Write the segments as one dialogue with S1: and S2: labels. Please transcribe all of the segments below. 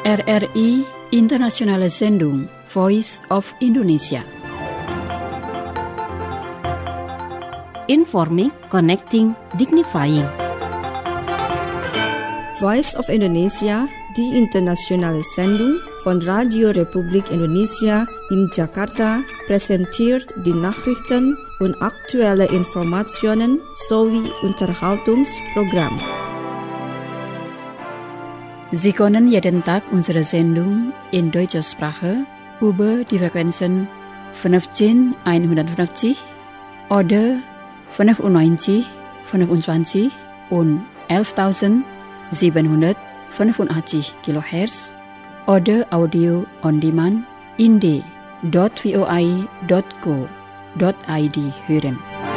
S1: RRI Internationale Sendung Voice of Indonesia.
S2: Informing, connecting, dignifying.
S3: Voice of Indonesia, die internationale Sendung von Radio Republik Indonesia in Jakarta, präsentiert die Nachrichten und aktuelle Informationen sowie Unterhaltungsprogramm.
S1: Sie können jeden Tag unsere Sendung in deutscher Sprache über die Frequenzen 15150 oder 95, 25 und 11.785 kHz oder Audio on Demand in d.voi.co.id hören.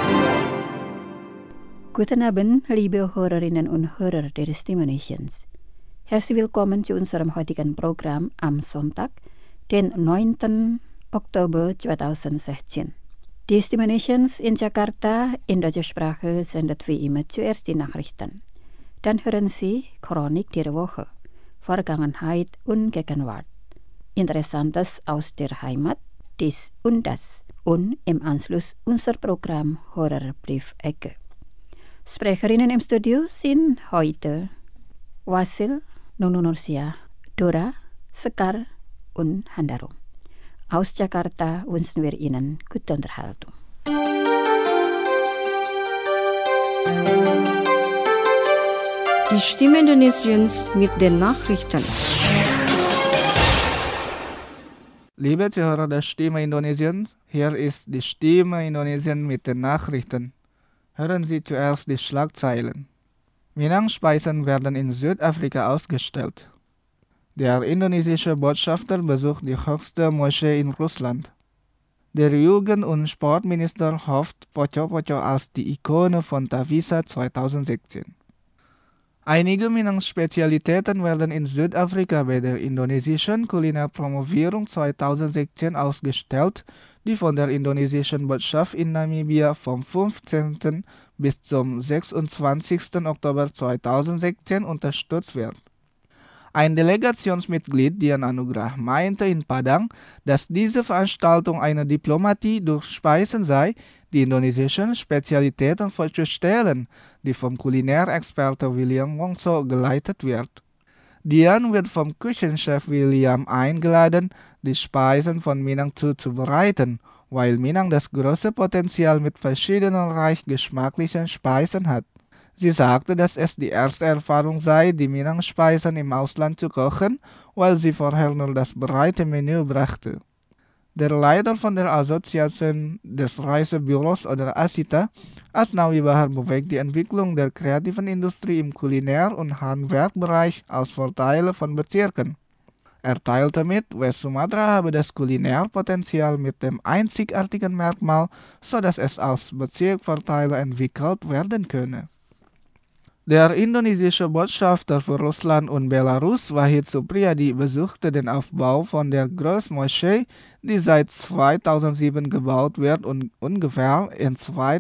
S1: Guten Abend, liebe Hörerinnen und Hörer der Stimme Nations. Herzlich willkommen zu unserem heutigen Programm am Sonntag, den 9. Oktober 2016. Die Stimme Nations in Jakarta in deutscher Sprache sendet wie immer zuerst die Nachrichten. Dann hören Sie Chronik der Woche, Vergangenheit und Gegenwart, Interessantes aus der Heimat, dies und das und im Anschluss unser Programm Horrorbriefecke. Sprecherinnen im Studio sind heute Wasil, Nunu Nursia, Dora, Sekar und Handarum. Aus Jakarta wünschen wir Ihnen gute Unterhaltung.
S3: Die Stimme Indonesiens mit den Nachrichten.
S4: Liebe Zuhörer der Stimme Indonesien, hier ist die Stimme Indonesien mit den Nachrichten. Hören Sie zuerst die Schlagzeilen. Minang-Speisen werden in Südafrika ausgestellt. Der indonesische Botschafter besucht die höchste Moschee in Russland. Der Jugend- und Sportminister hofft Poco Poco als die Ikone von Tavisa 2016. Einige Minang-Spezialitäten werden in Südafrika bei der indonesischen Kulinarpromovierung 2016 ausgestellt, die von der indonesischen Botschaft in Namibia vom 15. bis zum 26. Oktober 2016 unterstützt wird. Ein Delegationsmitglied, Dian Anugrah, meinte in Padang, dass diese Veranstaltung eine Diplomatie durch Speisen sei, die indonesischen Spezialitäten vorzustellen, die vom Kulinärexperte William Wongso geleitet wird. Dian wird vom Küchenchef William eingeladen, die Speisen von Minang zuzubereiten, weil Minang das große Potenzial mit verschiedenen reich geschmacklichen Speisen hat. Sie sagte, dass es die erste Erfahrung sei, die Minang-Speisen im Ausland zu kochen, weil sie vorher nur das breite Menü brachte. Der Leiter von der Assoziation des Reisebüros oder ASITA, Asnawi Bahar, bewegt die Entwicklung der kreativen Industrie im Kulinär- und Handwerkbereich als Vorteile von Bezirken. Er teilte mit, West Sumatra habe das Kulinärpotenzial mit dem einzigartigen Merkmal, sodass es als Bezirk Vorteile entwickelt werden könne. Der indonesische Botschafter für Russland und Belarus, Wahid Supriyadi, besuchte den Aufbau von der Großmoschee, die seit 2007 gebaut wird und ungefähr in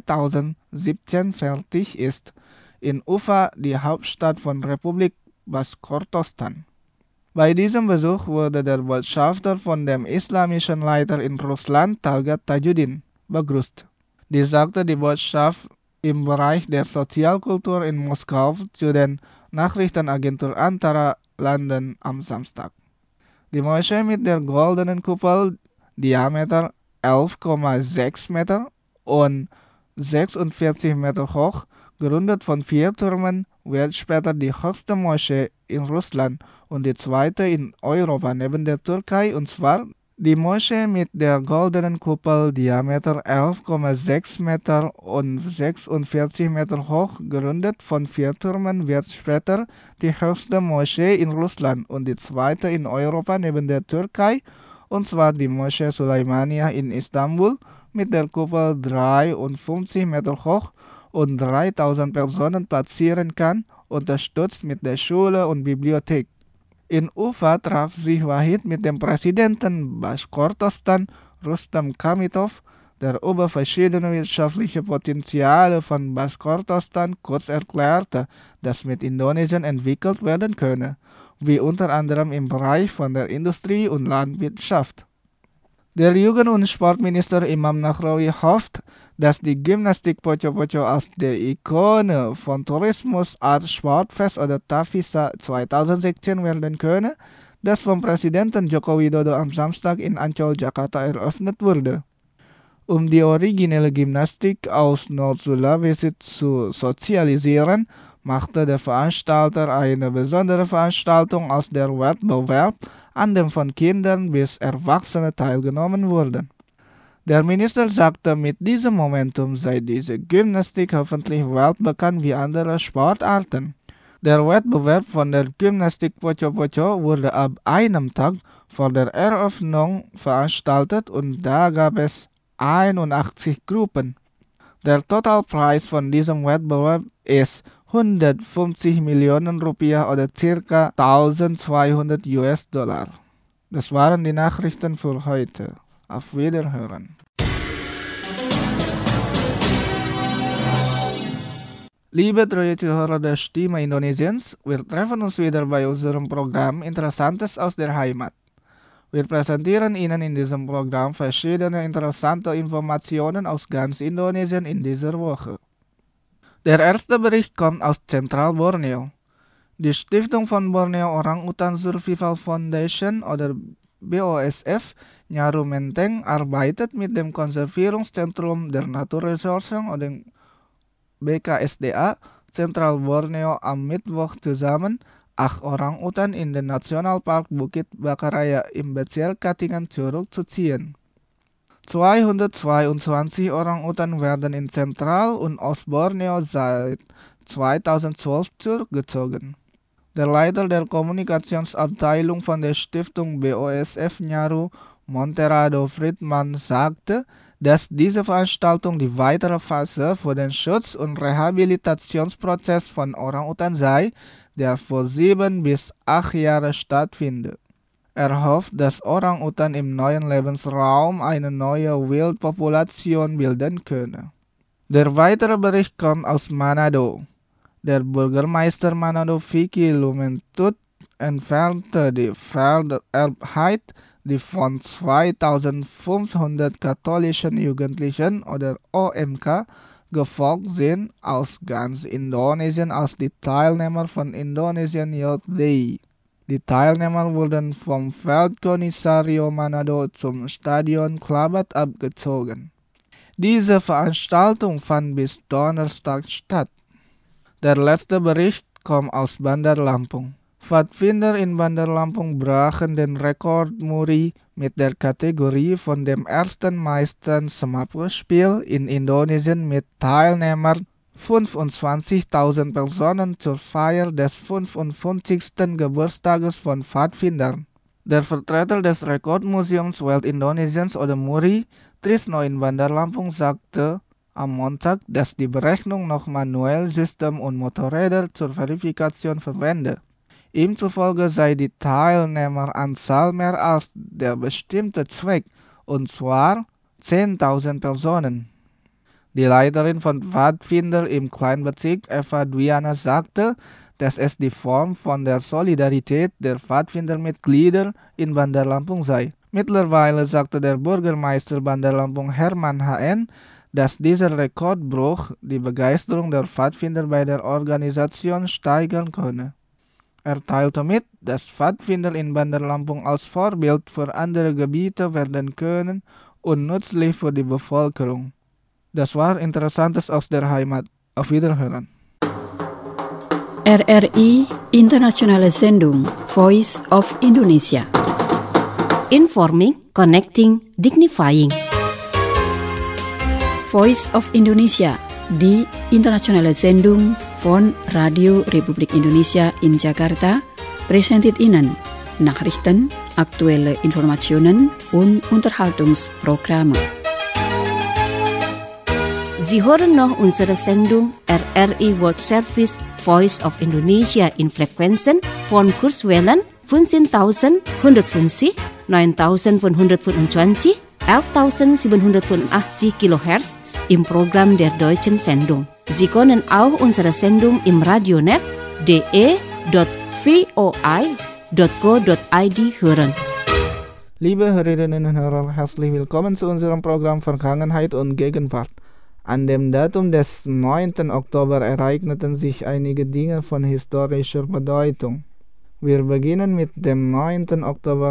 S4: 2017 fertig ist, in Ufa, die Hauptstadt von Republik Baschkortostan. Bei diesem Besuch wurde der Botschafter von dem islamischen Leiter in Russland, Talgat Tajuddin, begrüßt. Dies sagte die Botschaft im Bereich der Sozialkultur in Moskau zu den Nachrichtenagentur Antara Landen am Samstag. Die Moschee mit der goldenen Kuppel, Diameter 11,6 Meter und 46 Meter hoch, gerundet von 4 Türmen, wird später die höchste Moschee in Russland und die zweite in Europa neben der Türkei, und zwar die Moschee mit der goldenen Kuppel, Diameter 11,6 Meter und 46 Meter hoch, gerundet von 4 Türmen, wird später die höchste Moschee in Russland und die zweite in Europa neben der Türkei, und zwar die Moschee Sulaimania in Istanbul mit der Kuppel 53 Meter hoch und 3000 Personen platzieren kann, unterstützt mit der Schule und Bibliothek. In Ufa traf sich Wahid mit dem Präsidenten Baschkortostan, Rustam Kamitov, der über verschiedene wirtschaftliche Potenziale von Baschkortostan kurz erklärte, das mit Indonesien entwickelt werden könne, wie unter anderem im Bereich von der Industrie und Landwirtschaft. Der Jugend- und Sportminister Imam Nahrawi hofft, dass die Gymnastik Poco-Poco als der Ikone von Tourismus, Art, Sportfest oder Tavisa 2016 werden könne, das vom Präsidenten Joko Widodo am Samstag in Ancol, Jakarta eröffnet wurde. Um die originelle Gymnastik aus Nord-Sulawesi zu sozialisieren, machte der Veranstalter eine besondere Veranstaltung aus der Wettbewerb, an dem von Kindern bis Erwachsene teilgenommen wurden. Der Minister sagte, mit diesem Momentum sei diese Gymnastik hoffentlich weltbekannt wie andere Sportarten. Der Wettbewerb von der Gymnastik Poco-Poco wurde ab einem Tag vor der Eröffnung veranstaltet und da gab es 81 Gruppen. Der Totalpreis von diesem Wettbewerb ist 150 Millionen Rupiah oder ca. 1200 US-Dollar. Das waren die Nachrichten für heute. Auf Wiederhören. Liebe treue Zuhörer der Stimme Indonesiens, wir treffen uns wieder bei unserem Programm Interessantes aus der Heimat. Wir präsentieren Ihnen in diesem Programm verschiedene interessante Informationen aus ganz Indonesien in dieser Woche. Der erste Bericht kommt aus Zentral-Borneo. Die Stiftung von Borneo Orang-Utan Survival Foundation oder BOSF Nyaru Menteng arbeitet mit dem Konservierungszentrum der Naturressourcen oder BKSDA Zentral-Borneo am Mittwoch zusammen, 8 Orang-Utan in den Nationalpark Bukit Bakaraya im Bezirk Katingan zurückzuziehen. 222 Orang-Utan werden in Zentral- und Ostborneo seit 2012 zurückgezogen. Der Leiter der Kommunikationsabteilung von der Stiftung BOSF Nyaru, Monterado Friedman, sagte, dass diese Veranstaltung die weitere Phase für den Schutz- und Rehabilitationsprozess von Orang-Utan sei, der vor 7 bis 8 Jahren stattfindet. Er hofft, dass Orang-Utan im neuen Lebensraum eine neue Wildpopulation bilden könne. Der weitere Bericht kommt aus Manado. Der Bürgermeister Manado Vicky Lumentut entfernte die Felderbheit, die von 2500 katholischen Jugendlichen oder OMK gefolgt sind, aus ganz Indonesien als die Teilnehmer von Indonesian Youth Day. Die Teilnehmer wurden vom Feldkommissario Manado zum Stadion Klabat abgezogen. Diese Veranstaltung fand bis Donnerstag statt. Der letzte Bericht kommt aus Bandar Lampung. Pfadfinder in Bandar Lampung brachen den Rekord Muri mit der Kategorie von dem ersten meisten Semapur-Spiel in Indonesien mit Teilnehmern 25.000 Personen zur Feier des 55. Geburtstages von Pfadfindern. Der Vertreter des Rekordmuseums Welt-Indonesiens oder Muri, Trisno in Bandar Lampung, sagte am Montag, dass die Berechnung noch manuell System und Motorräder zur Verifikation verwende. Ihm zufolge sei die Teilnehmeranzahl mehr als der bestimmte Zweck, und zwar 10.000 Personen. Die Leiterin von Pfadfinder im Kleinbezirk, Eva Dwiana, sagte, dass es die Form von der Solidarität der Pfadfindermitglieder in Bandar Lampung sei. Mittlerweile sagte der Bürgermeister Bandar Lampung Herman HN, dass dieser Rekordbruch die Begeisterung der Pfadfinder bei der Organisation steigern könne. Er teilte mit, dass Pfadfinder in Bandar Lampung als Vorbild für andere Gebiete werden können und nützlich für die Bevölkerung. Das war Interessantes aus der Heimat. Auf Wiederhören.
S1: RRI Internationale Sendung Voice of Indonesia.
S2: Informing, connecting, dignifying.
S1: Voice of Indonesia, die internationale Sendung von Radio Republik Indonesia in Jakarta, präsentiert Ihnen Nachrichten, aktuelle Informationen und Unterhaltungsprogramme.
S2: Sie hören noch unsere Sendung RRI World Service Voice of Indonesia in Frequenzen von Kurzwellen 15.150, 9.525, 11.785 kHz im Programm der deutschen Sendung. Sie können auch unsere Sendung im Radionet de.voi hören.
S4: Liebe Hörerinnen und Hörer, herzlich willkommen zu unserem Programm Vergangenheit und Gegenwart. An dem Datum des 9. Oktober ereigneten sich einige Dinge von historischer Bedeutung. Wir beginnen mit dem 9. Oktober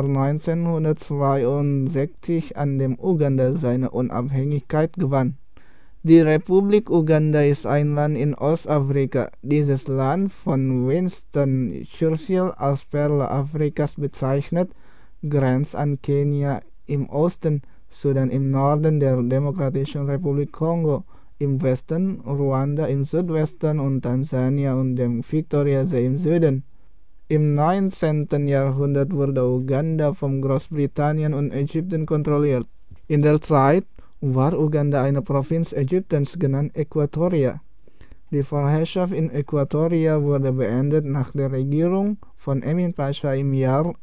S4: 1962, an dem Uganda seine Unabhängigkeit gewann. Die Republik Uganda ist ein Land in Ostafrika. Dieses Land, von Winston Churchill als Perle Afrikas bezeichnet, grenzt an Kenia im Osten, Sudan im Norden, der Demokratischen Republik Kongo im Westen, Ruanda im Südwesten und Tansania und dem Viktoriasee im Süden. Im 19. Jahrhundert wurde Uganda von Großbritannien und Ägypten kontrolliert. In der Zeit war Uganda eine Provinz Ägyptens, genannt Äquatoria. Die Vorherrschaft in Äquatoria wurde beendet nach der Regierung von Emin Pascha im Jahr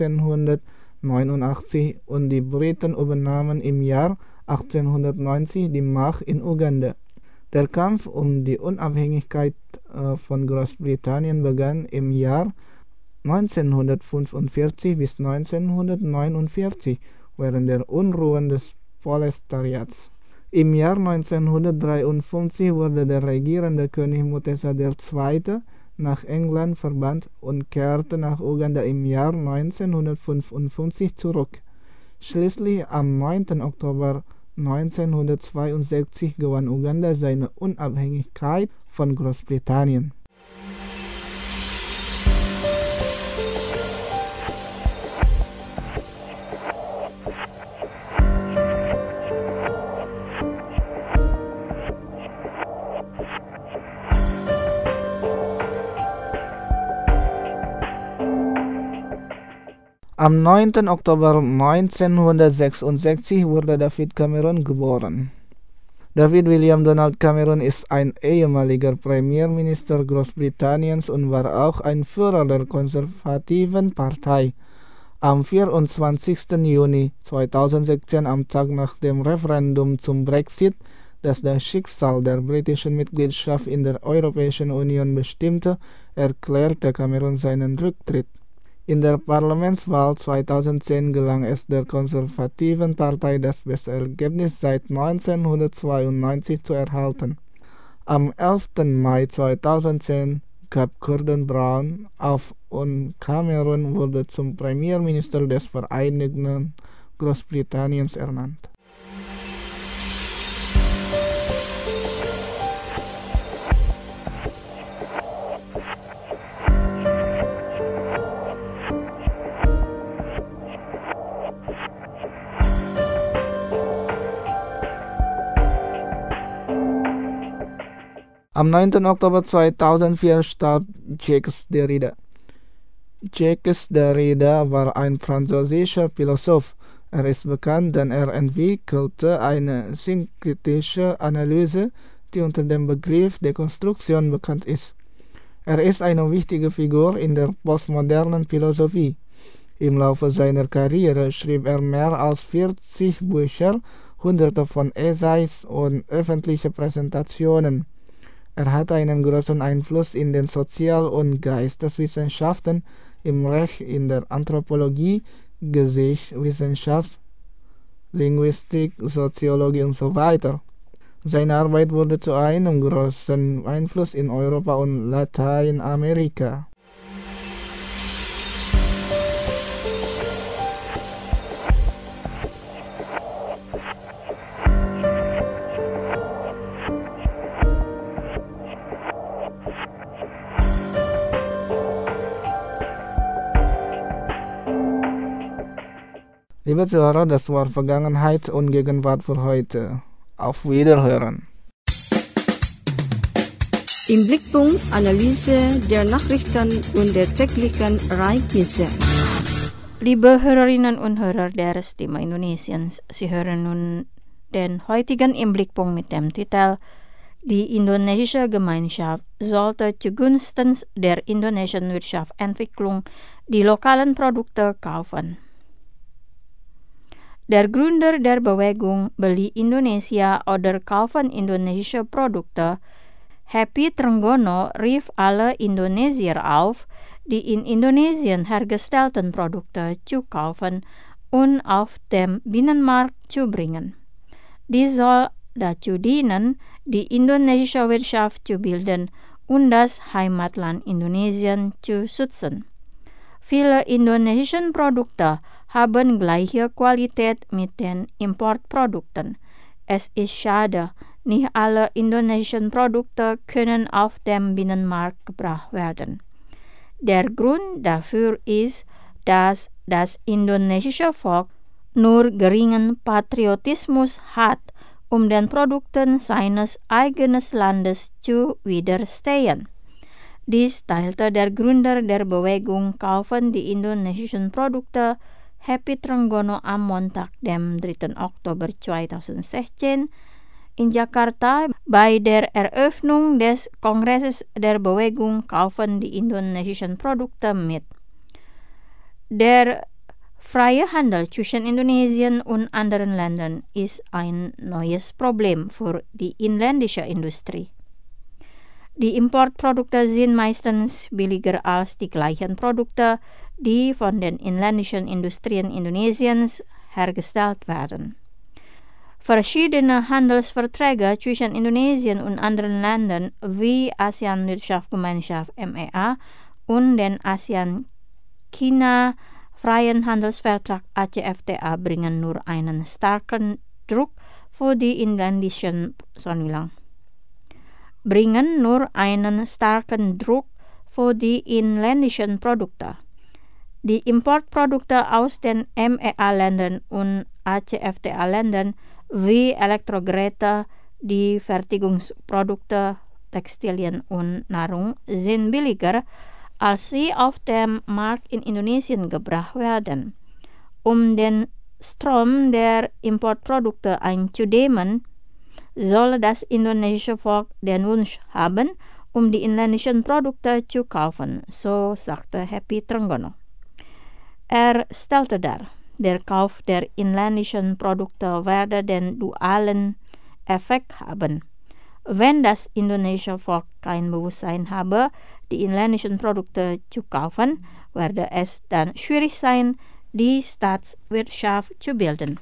S4: 1889 und die Briten übernahmen im Jahr 1890 die Macht in Uganda. Der Kampf um die Unabhängigkeit von Großbritannien begann im Jahr 1945 bis 1949 während der Unruhen des Proletariats. Im Jahr 1953 wurde der regierende König Mutesa II. Nach England verbannt und kehrte nach Uganda im Jahr 1955 zurück. Schließlich am 9. Oktober 1962 gewann Uganda seine Unabhängigkeit von Großbritannien. Am 9. Oktober 1966 wurde David Cameron geboren. David William Donald Cameron ist ein ehemaliger Premierminister Großbritanniens und war auch ein Führer der konservativen Partei. Am 24. Juni 2016, am Tag nach dem Referendum zum Brexit, das das Schicksal der britischen Mitgliedschaft in der Europäischen Union bestimmte, erklärte Cameron seinen Rücktritt. In der Parlamentswahl 2010 gelang es der konservativen Partei, das beste Ergebnis seit 1992 zu erhalten. Am 11. Mai 2010 gab Gordon Brown auf und Cameron wurde zum Premierminister des Vereinigten Großbritanniens ernannt. Am 9. Oktober 2004 starb Jacques Derrida. Jacques Derrida war ein französischer Philosoph. Er ist bekannt, denn er entwickelte eine synkretische Analyse, die unter dem Begriff Dekonstruktion bekannt ist. Er ist eine wichtige Figur in der postmodernen Philosophie. Im Laufe seiner Karriere schrieb er mehr als 40 Bücher, Hunderte von Essays und öffentliche Präsentationen. Er hat einen großen Einfluss in den Sozial- und Geisteswissenschaften, im Recht, in der Anthropologie, Geschichtswissenschaft, Linguistik, Soziologie und so weiter. Seine Arbeit wurde zu einem großen Einfluss in Europa und Lateinamerika. Liebe Zuhörer, das war Vergangenheit und Gegenwart für heute. Auf Wiederhören.
S3: Im Blickpunkt Analyse der Nachrichten und der täglichen Ereignisse.
S1: Liebe Hörerinnen und Hörer der Stimme Indonesiens, Sie hören nun den heutigen Im Blickpunkt mit dem Titel Die indonesische Gemeinschaft sollte zugunsten der indonesischen Wirtschaftsentwicklung die lokalen Produkte kaufen. Der Gründer der Bewegung Beli Indonesia oder Kaufen indonesische Produkte, Happy Trenggono, rief alle Indonesier auf,
S5: die in Indonesien hergestellten Produkte zu kaufen und auf dem Binnenmarkt zu bringen. Dies soll dazu dienen, die indonesische Wirtschaft zu bilden und das Heimatland Indonesien zu schützen. Viele indonesische Produkte haben gleiche Qualität mit den Importprodukten. Es ist schade, nicht alle indonesischen Produkte können auf dem Binnenmarkt gebracht werden. Der Grund dafür ist, dass das indonesische Volk nur geringen Patriotismus hat, um den Produkten seines eigenen Landes zu widerstehen. Dies teilte der Gründer der Bewegung Kaufen die indonesischen Produkte, Happy Trenggono, am Montag, dem 3. Oktober 2016 in Jakarta bei der Eröffnung des Kongresses der Bewegung Kaufen die indonesischen Produkte mit. Der freie Handel zwischen Indonesien und anderen Ländern ist ein neues Problem für die inländische Industrie. Die Importprodukte sind meistens billiger als die gleichen Produkte, die von den inländischen Industrien Indonesiens hergestellt werden. Verschiedene Handelsverträge zwischen Indonesien und anderen Ländern wie ASEAN-Wirtschaftsgemeinschaft MEA und den ASEAN-China-Freien Handelsvertrag ACFTA bringen nur einen starken Druck für die inländischen Produkte. Die Importprodukte aus den MEA-Ländern und ACFTA-Ländern wie Elektrogeräte, die Fertigungsprodukte, Textilien und Nahrung sind billiger, als sie auf dem Markt in Indonesien gebracht werden. Um den Strom der Importprodukte einzudämmen, soll das indonesische Volk den Wunsch haben, um die inländischen Produkte zu kaufen, so sagte Happy Trenggono. Er stellte dar, der Kauf der inländischen Produkte werde den dualen Effekt haben. Wenn das indonesische Volk kein Bewusstsein habe, die inländischen Produkte zu kaufen, werde es dann schwierig sein, die Staatswirtschaft zu bilden.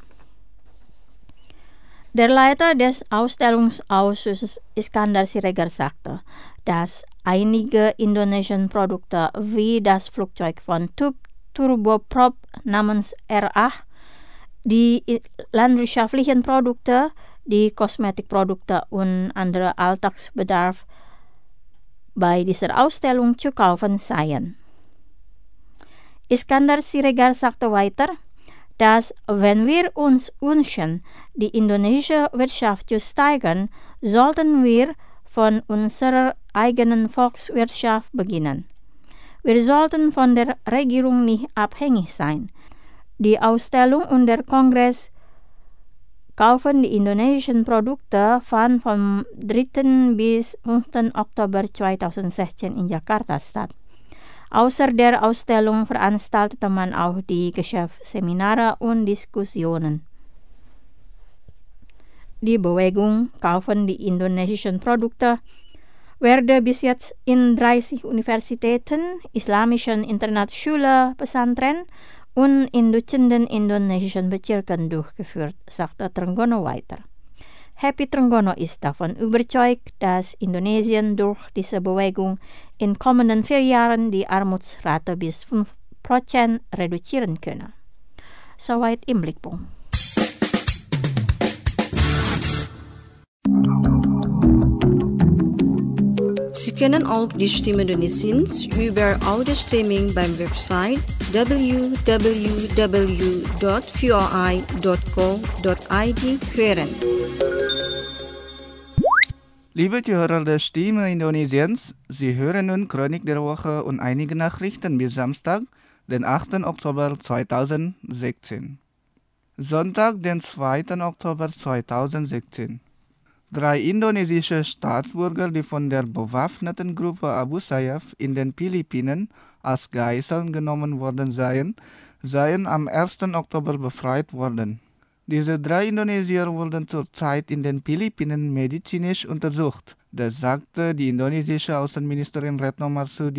S5: Der Leiter des Ausstellungsausschusses Iskandar Siregar sagte, dass einige indonesische Produkte wie das Flugzeug von Turboprop namens R8, die landwirtschaftlichen Produkte, die Kosmetikprodukte und andere Alltagsbedarf bei dieser Ausstellung zu kaufen seien. Iskandar Siregar sagte weiter, dass wenn wir uns wünschen, die indonesische Wirtschaft zu steigern, sollten wir von unserer eigenen Volkswirtschaft beginnen. Wir sollten von der Regierung nicht abhängig sein. Die Ausstellung und der Kongress Kaufen die indonesischen Produkte fand vom 3. bis 5. Oktober 2016 in Jakarta statt. Außer der Ausstellung veranstaltete man auch die Geschäftsseminare und Diskussionen. Die Bewegung Kaufen die indonesischen Produkte werde bis jetzt in 30 Universitäten, islamischen Internatsschulen, Pesantren und in Dutzenden indonesischen Bezirken durchgeführt, sagte Trenggono weiter. Happy Trenggono ist davon überzeugt, dass Indonesien durch diese Bewegung in kommenden 4 Jahren die Armutsrate bis 5% reduzieren könne. Soweit im Blickpunkt.
S3: Sie können auch die Stimme Indonesiens über Audio-Streaming beim Website www.voi.co.id hören.
S4: Liebe Zuhörer der Stimme Indonesiens, Sie hören nun Chronik der Woche und einige Nachrichten bis Samstag, den 8. Oktober 2016. Sonntag, den 2. Oktober 2016. 3 indonesische Staatsbürger, die von der bewaffneten Gruppe Abu Sayyaf in den Philippinen als Geiseln genommen worden seien am 1. Oktober befreit worden. Diese 3 Indonesier wurden zurzeit in den Philippinen medizinisch untersucht. Das sagte die indonesische Außenministerin Retno Marsudi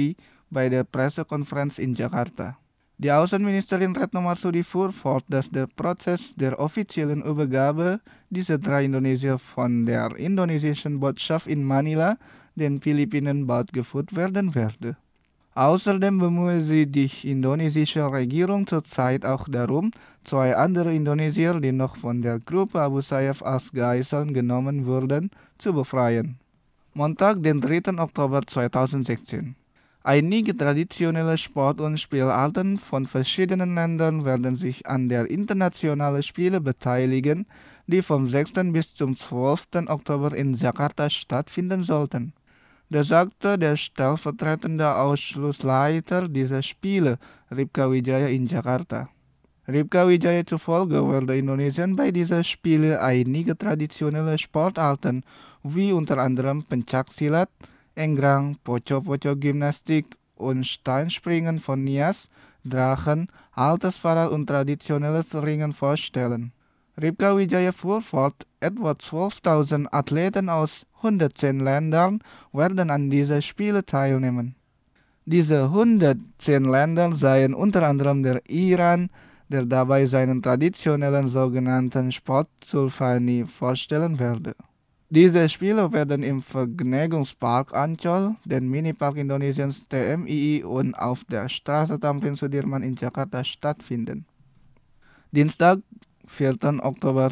S4: bei der Pressekonferenz in Jakarta. Die Außenministerin Retno Marsudi fuhr fort, dass der Prozess der offiziellen Übergabe dieser 3 Indonesier von der indonesischen Botschaft in Manila den Philippinen bald geführt werden werde. Außerdem bemühe sie die indonesische Regierung zurzeit auch darum, 2 andere Indonesier, die noch von der Gruppe Abu Sayyaf als Geiseln genommen wurden, zu befreien. Montag, den 3. Oktober 2016. Einige traditionelle Sport- und Spielarten von verschiedenen Ländern werden sich an der internationalen Spiele beteiligen, die vom 6. bis zum 12. Oktober in Jakarta stattfinden sollten. Das sagte der stellvertretende Ausschussleiter dieser Spiele, Ripka Wijaya, in Jakarta. Ripka Wijaya zufolge werden Indonesien bei dieser Spiele einige traditionelle Sportarten wie unter anderem Pencaksilat, Enggrang, Poco-Poco-Gymnastik und Steinspringen von Nias, Drachen, altes Fahrrad und traditionelles Ringen vorstellen. Ripka Wijaya fuhr fort, etwa 12.000 Athleten aus 110 Ländern werden an dieser Spiele teilnehmen. Diese 110 Länder seien unter anderem der Iran, der dabei seinen traditionellen sogenannten Sport Sulfani vorstellen werde. Diese Spiele werden im Vergnügungspark Ancol, den Minipark Indonesiens TMII und auf der Straße Tamrin Sudirman in Jakarta stattfinden. Dienstag, 4. Oktober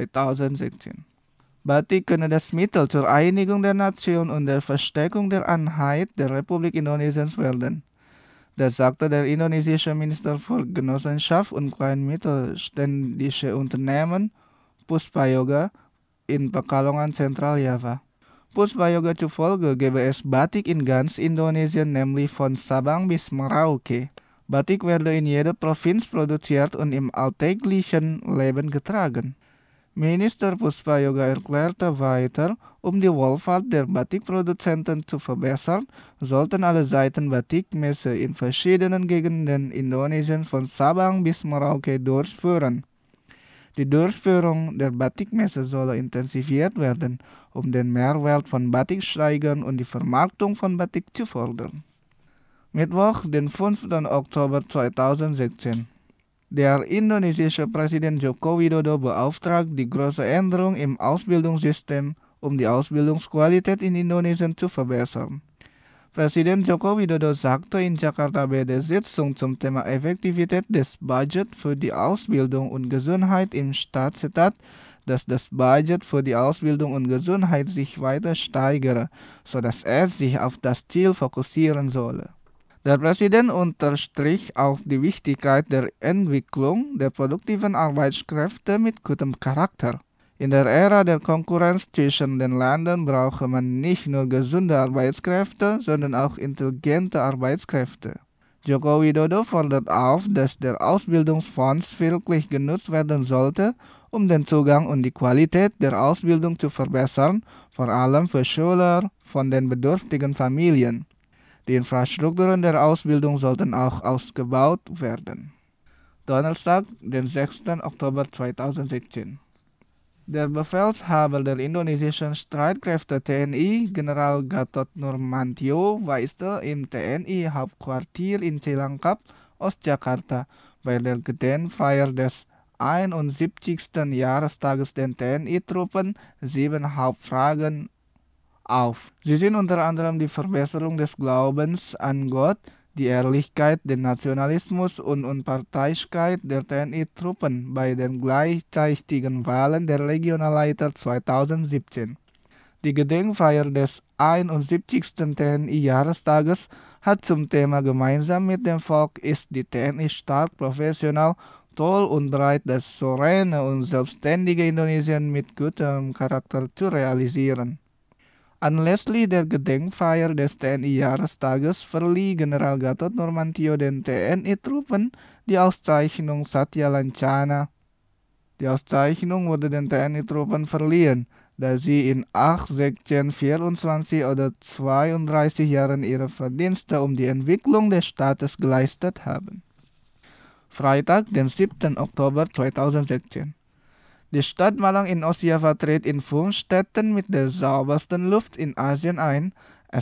S4: 2016. Batik könne das Mittel zur Einigung der Nation und der Verstärkung der Einheit der Republik Indonesien werden. Das sagte der indonesische Minister für Genossenschaft und kleinmittelständische Unternehmen, Puspayoga, in Pekalongan, Zentraljava. Puspayoga zufolge gäbe es Batik in ganz Indonesien, nämlich von Sabang bis Merauke. Batik werde in jeder Provinz produziert und im alltäglichen Leben getragen. Minister Puspayoga erklärte weiter, um die Wohlfahrt der Batikproduzenten zu verbessern, sollten alle Seiten Batikmesse in verschiedenen Gegenden Indonesiens von Sabang bis Merauke durchführen. Die Durchführung der Batikmesse solle intensiviert werden, um den Mehrwert von Batik steigern und die Vermarktung von Batik zu fördern. Mittwoch, den 5. Oktober 2016. Der indonesische Präsident Joko Widodo beauftragt die große Änderung im Ausbildungssystem, um die Ausbildungsqualität in Indonesien zu verbessern. Präsident Joko Widodo sagte in Jakarta bei der Sitzung zum Thema Effektivität des Budgets für die Ausbildung und Gesundheit im Staatsstaat, dass das Budget für die Ausbildung und Gesundheit sich weiter steigere, sodass es sich auf das Ziel fokussieren solle. Der Präsident unterstrich auch die Wichtigkeit der Entwicklung der produktiven Arbeitskräfte mit gutem Charakter. In der Ära der Konkurrenz zwischen den Ländern brauche man nicht nur gesunde Arbeitskräfte, sondern auch intelligente Arbeitskräfte. Joko Widodo fordert auf, dass der Ausbildungsfonds wirklich genutzt werden sollte, um den Zugang und die Qualität der Ausbildung zu verbessern, vor allem für Schüler von den bedürftigen Familien. Die Infrastrukturen der Ausbildung sollten auch ausgebaut werden. Donnerstag, den 6. Oktober 2016. Der Befehlshaber der indonesischen Streitkräfte TNI, General Gatot Nurmantio, weiste im TNI-Hauptquartier in Cilangkap, Ostjakarta, bei der Gedenkfeier des 71. Jahrestages der TNI-Truppen 7 Hauptfragen auf. Sie sind unter anderem die Verbesserung des Glaubens an Gott, die Ehrlichkeit, den Nationalismus und Unparteilichkeit der TNI-Truppen bei den gleichzeitigen Wahlen der Regionalleiter 2017. Die Gedenkfeier des 71. TNI-Jahrestages hat zum Thema Gemeinsam mit dem Volk ist die TNI stark, professional, toll und bereit, das souveräne und selbstständige Indonesien mit gutem Charakter zu realisieren. Anlässlich der Gedenkfeier des TNI-Jahrestages verlieh General Gatot Nurmantio den TNI-Truppen die Auszeichnung Satya Lancana. Die Auszeichnung wurde den TNI-Truppen verliehen, da sie in 8, 16, 24 oder 32 Jahren ihre Verdienste um die Entwicklung des Staates geleistet haben. Freitag, den 7. Oktober 2016. Die Stadt Malang in Ostjava tritt in 5 Städten mit der saubersten Luft in Asien ein. Es ist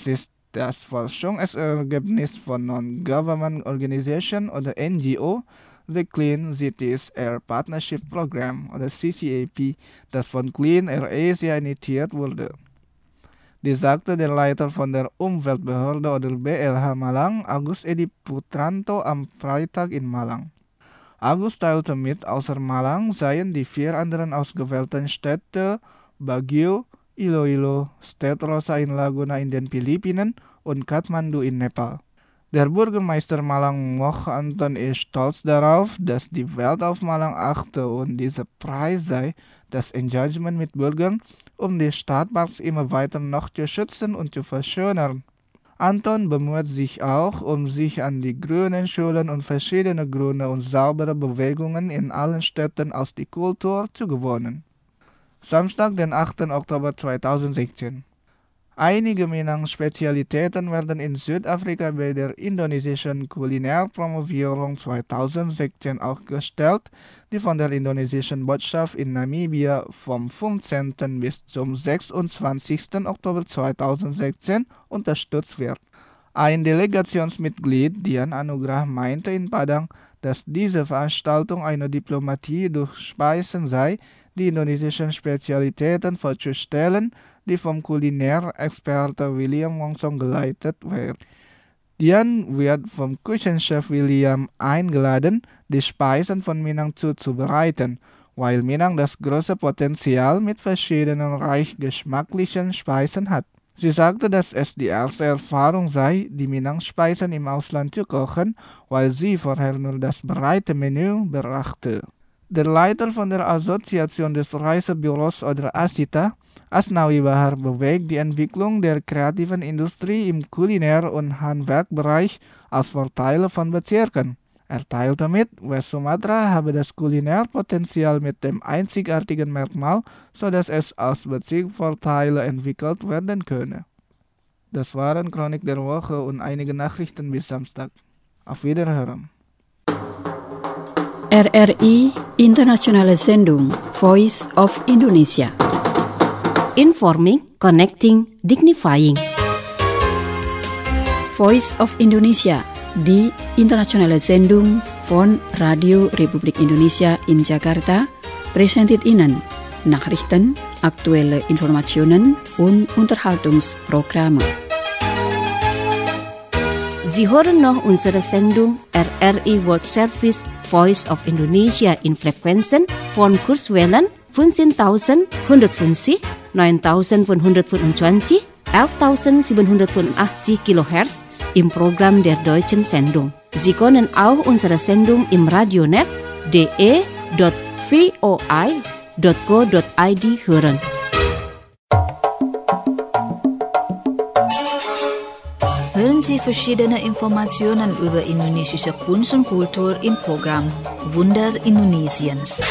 S4: Das Forschungsergebnis von Non-Government Organization oder NGO, The Clean Cities Air Partnership Program oder CCAP, das von Clean Air Asia initiiert wurde. Dies sagte der Leiter von der Umweltbehörde oder BLH Malang, Agus Edi Putranto, am Freitag in Malang. Agus teilte mit, außer Malang seien die 4 anderen ausgewählten Städte Baguio, Iloilo, State Rosa in Laguna in den Philippinen und Kathmandu in Nepal. Der Bürgermeister Malang Moch Anton ist stolz darauf, dass die Welt auf Malang achte und dieser Preis sei das Engagement mit Bürgern, um die Stadtparks immer weiter noch zu schützen und zu verschönern. Anton bemüht sich auch, sich an die grünen Schulen und verschiedene grüne und saubere Bewegungen in allen Städten aus der Kultur zu gewöhnen. Samstag, den 8. Oktober 2016. Einige Minang-Spezialitäten werden in Südafrika bei der indonesischen Kulinärpromovierung 2016 ausgestellt, die von der indonesischen Botschaft in Namibia vom 15. bis zum 26. Oktober 2016 unterstützt wird. Ein Delegationsmitglied, Dian Anugrah, meinte in Padang, dass diese Veranstaltung eine Diplomatie durch Speisen sei, die indonesischen Spezialitäten vorzustellen, die vom Kulinärexperte William Wongsong geleitet wird. Dian wird vom Küchenchef William eingeladen, die Speisen von Minang zuzubereiten, weil Minang das große Potenzial mit verschiedenen reich geschmacklichen Speisen hat. Sie sagte, dass es die erste Erfahrung sei, die Minang-Speisen im Ausland zu kochen, weil sie vorher nur das breite Menü beachte. Der Leiter von der Assoziation des Reisebüros oder ASITA, Asnawi Bahar, bewegt die Entwicklung der kreativen Industrie im Kulinär- und Handwerkbereich als Vorteile von Bezirken. Er teilte mit, West Sumatra habe das Kulinärpotenzial mit dem einzigartigen Merkmal, sodass es als Bezirk Vorteile entwickelt werden könne. Das waren Chronik der Woche und einige Nachrichten bis Samstag. Auf Wiederhören.
S1: RRI Internationale Sendung Voice of Indonesia.
S2: Informing, connecting, dignifying.
S1: Voice of Indonesia, die internationale Sendung von Radio Republik Indonesia in Jakarta, präsentiert Ihnen Nachrichten, aktuelle Informationen und Unterhaltungsprogramme.
S2: Sie hören noch unsere Sendung RRI World Service Voice of Indonesia in Frequenzen von Kurzwellen 15.150, 9.525, 11.785 kHz im Programm der deutschen Sendung. Sie können auch unsere Sendung im Radionet de.voi.go.id hören.
S6: Hören Sie verschiedene Informationen über indonesische Kunst und Kultur im Programm Wunder Indonesiens.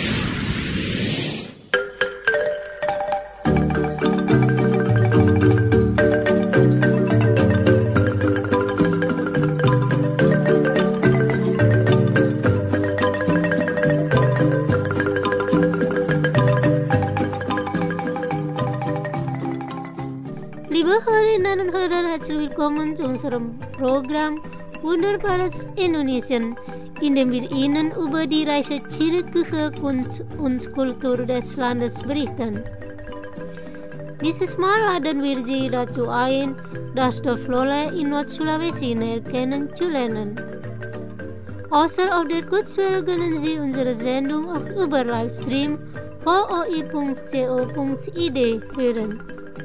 S7: Herzlich willkommen zu unserem Programm Wunderbares Indonesien, in dem wir Ihnen über die reiche kirchliche Kunst und Kultur des Landes berichten. Dieses Mal laden wir Sie dazu ein, das Dorf Lole in Nord-Sulawesi näher kennenzulernen. Außer auf der Kurzwelle können Sie unsere Sendung auch über Livestream voi.co.id hören.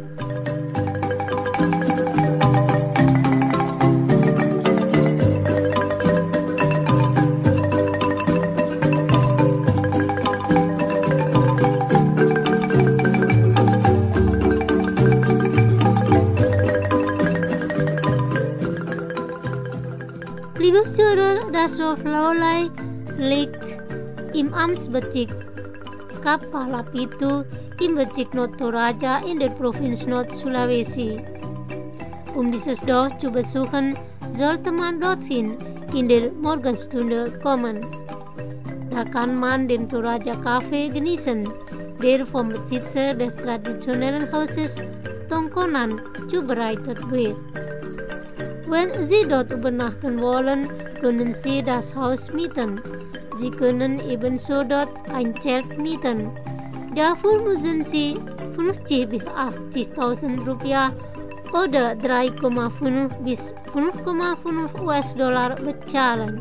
S7: Das Dorf Lolai liegt im Amtsbezirk Kapalapitu im Bezirk Nord-Toraja in der Provinz Nord-Sulawesi. Um dieses Dorf zu besuchen, sollte man dorthin in der Morgenstunde kommen. Da kann man den Toraja Kaffee genießen, der vom Besitzer des traditionellen Hauses tongkonan zubereitet wird. Wenn Sie dort übernachten wollen, können Sie das Haus mieten. Sie können ebenso dort ein Zelt mieten. Dafür müssen Sie 50 bis 80.000 Rupiah oder 3,5 bis 5,5 US-Dollar bezahlen.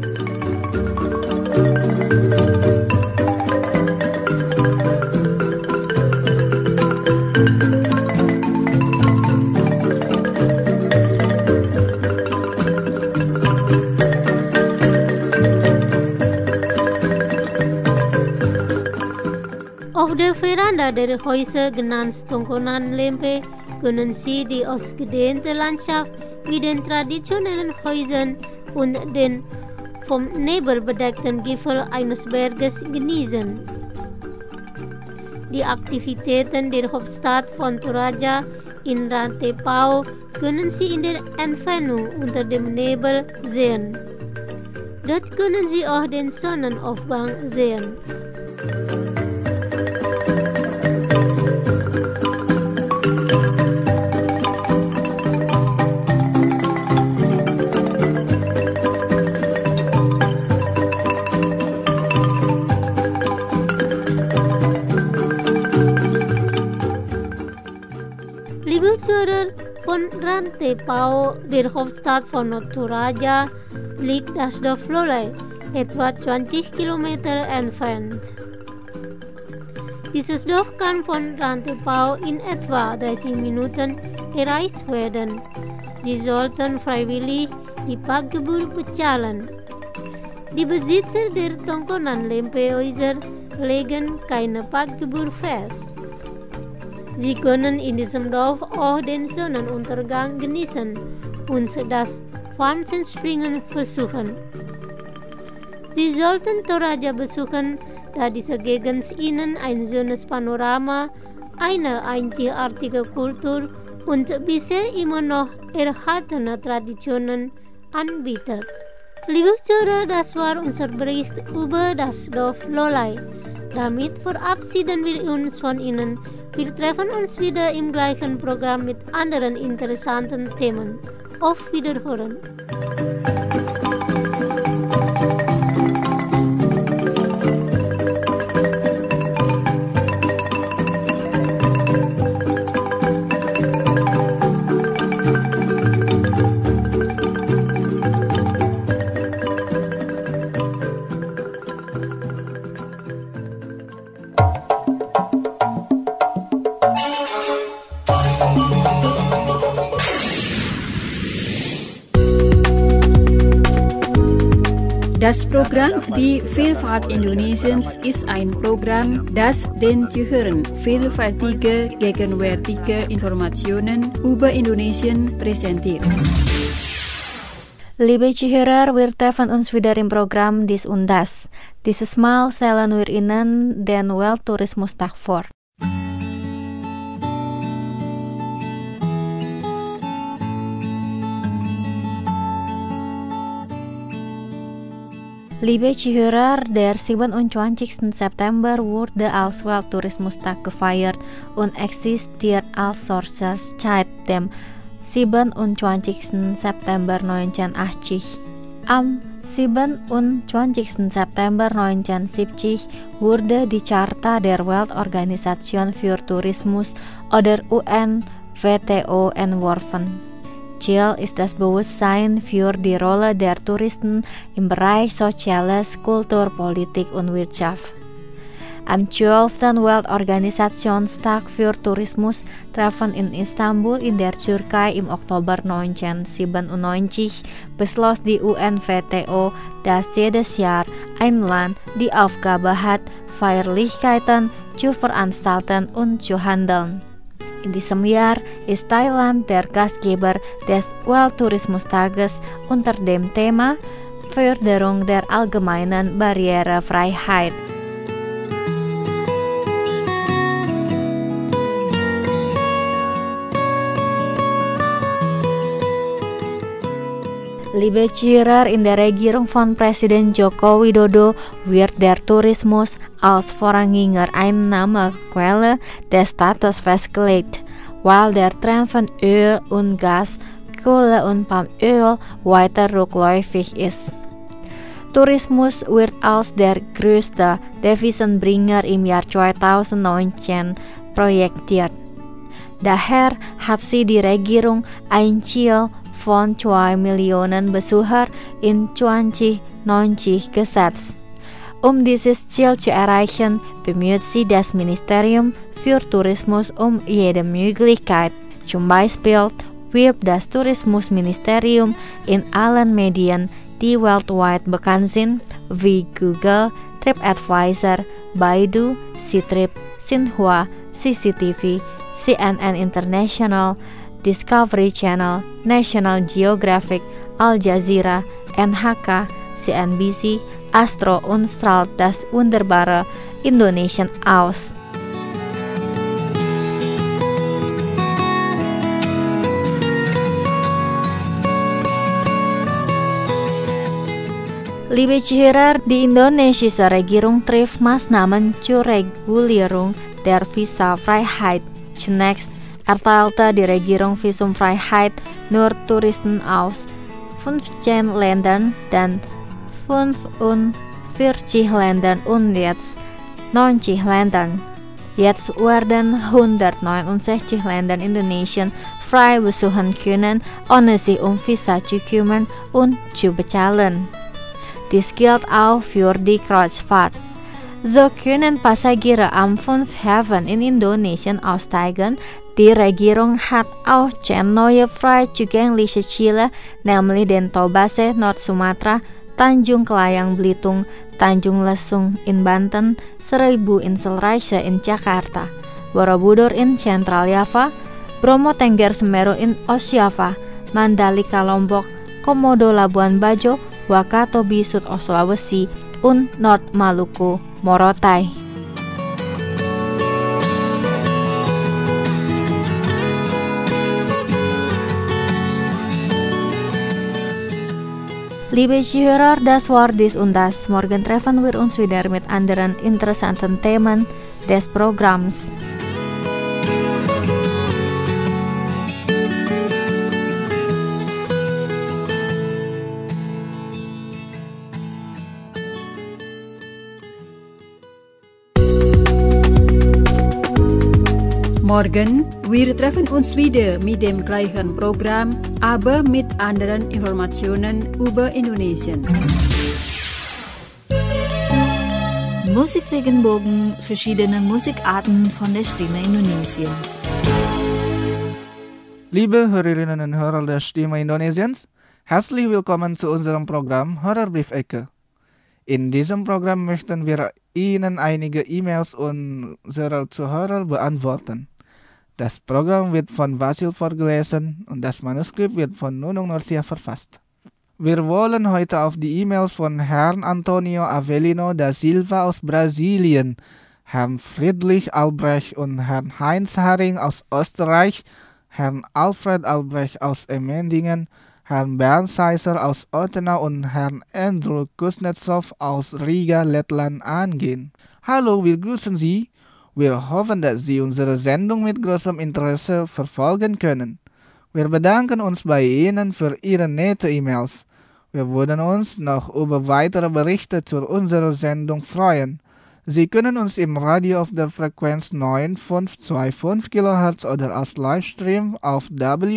S7: Auf der Veranda der Häuser, genannt Tongkonan Lempe, können Sie die ausgedehnte Landschaft mit den traditionellen Häusern und den vom Nebel bedeckten Gipfel eines Berges genießen. Die Aktivitäten der Hauptstadt von Toraja in Rantepao können Sie in der Entfernung unter dem Nebel sehen. Dort können Sie auch den Sonnenaufgang sehen. Liebe Zuhörer, von Rantepao, der Hauptstadt von Toraja, liegt das Dorf Lolai, etwa 20 Kilometer entfernt. Dieses Dorf kann von Rantepao in etwa 30 Minuten erreicht werden. Sie sollten freiwillig die Parkgebühr bezahlen. Die Besitzer der Tongkonan Lempe-Häuser legen keine Parkgebühr fest. Sie können in diesem Dorf auch den Sonnenuntergang genießen und das Pflanzenspringen versuchen. Sie sollten Toraja besuchen, da diese Gegend Ihnen ein schönes Panorama, eine einzigartige Kultur und bisher immer noch erhaltene Traditionen anbietet. Liebe Zuhörer, das war unser Bericht über das Dorf Lolai. Damit verabschieden wir uns von Ihnen. Wir treffen uns wieder im gleichen Programm mit anderen interessanten Themen. Auf Wiederhören.
S1: Das Programm Die Vielfalt Indonesiens ist ein Programm, das den Zuhörern vielfältige, gegenwärtige Informationen über Indonesien präsentiert.
S8: Liebe Zuhörer, wir treffen uns wieder im Programm Dis Undas. Dieses Mal stellen wir Ihnen den Welttourismustag vor. Liebe Zuhörer, der 27. September wurde als Welttourismustag gefeiert und existiert als solches seit dem 27. September 1980. Am 27. September 1970 wurde die Charta der Weltorganisation für Tourismus oder UNWTO entworfen. Ziel ist das Bewusstsein für die Rolle der Touristen im Bereich Soziales, Kultur, Politik und Wirtschaft. Am 12. Weltorganisationstag für Tourismus treffen in Istanbul in der Türkei im Oktober 1997 beschloss die UNWTO, dass jedes Jahr ein Land die Aufgabe hat, Feierlichkeiten zu veranstalten und zu handeln. In diesem Jahr ist Thailand der Gastgeber des Welttourismustages unter dem Thema Förderung der allgemeinen Barrierefreiheit. Liebe Zuhörer, in der Regierung von Präsident Joko Widodo wird der Tourismus als vorrangiger Einnahmequelle des Staates festgelegt. weil der Trend von Öl und Gas, Kohle und Palmöl weiter rückläufig ist. Tourismus wird als der größte Devisenbringer im Jahr 2019 projektiert. Daher hat sich die Regierung ein Ziel von 2 Millionen Besucher in 2090 gesetzt. Um dieses Ziel zu erreichen, bemüht sich das Ministerium für Tourismus um jede Möglichkeit. Zum Beispiel wirbt das Tourismusministerium in allen Medien, die weltweit bekannt sind, wie Google, TripAdvisor, Baidu, Ctrip, Xinhua, CCTV, CNN International, Discovery Channel, National Geographic, Al Jazeera, NHK, CNBC, Astro und strahlt das wunderbare Indonesien aus. Liebe Zuhörer, die indonesische Regierung trifft Maßnahmen zur Regulierung der Visafreiheit. Zunächst erteilte die Regierung Visumfreiheit nur Touristen aus 15 Ländern, dann 45 Ländern und jetzt 90 Ländern. Jetzt werden 169 Länder Indonesien frei besuchen können, ohne sich um Visa zu kümmern und zu bezahlen. Dies gilt auch für die Kreuzfahrt. So können Passagiere am 5 Häfen in Indonesien aussteigen. Die Regierung hat auch 10 neue frei zugängliche Ziele, nämlich den Tobase, Nord-Sumatra, Tanjung Kelayang Belitung, Tanjung Lesung in Banten, Seribu Inselreise in Jakarta, Borobudur in Central Java, Bromo Tengger Semeru in Osjava, Mandalika Lombok, Komodo Labuan Bajo, Wakatobi Sud-Sulawesi und Nord Maluku, Morotai. Liebe Zuhörer, das war dies und das. Morgen treffen wir uns wieder mit anderen interessanten Themen des Programms.
S1: Morgen, wir treffen uns wieder mit dem gleichen Programm, aber mit anderen Informationen über Indonesien.
S6: Musikregenbogen, verschiedene Musikarten von der Stimme Indonesiens.
S4: Liebe Hörerinnen und Hörer der Stimme Indonesiens, herzlich willkommen zu unserem Programm Hörerbriefecke. In diesem Programm möchten wir Ihnen einige E-Mails unserer Zuhörer beantworten. Das Programm wird von Vasil vorgelesen und das Manuskript wird von Nunung Nursia verfasst. Wir wollen heute auf die E-Mails von Herrn Antonio Avelino da Silva aus Brasilien, Herrn Friedrich Albrecht und Herrn Heinz Haring aus Österreich, Herrn Alfred Albrecht aus Emmendingen, Herrn Bernd Seisser aus Ottenau und Herrn Andrew Kuznetsov aus Riga, Lettland angehen. Hallo, wir grüßen Sie. Wir hoffen, dass Sie unsere Sendung mit großem Interesse verfolgen können. Wir bedanken uns bei Ihnen für Ihre nette E-Mails. Wir würden uns noch über weitere Berichte zu unserer Sendung freuen. Sie können uns im Radio auf der Frequenz 9525 kHz oder als Livestream auf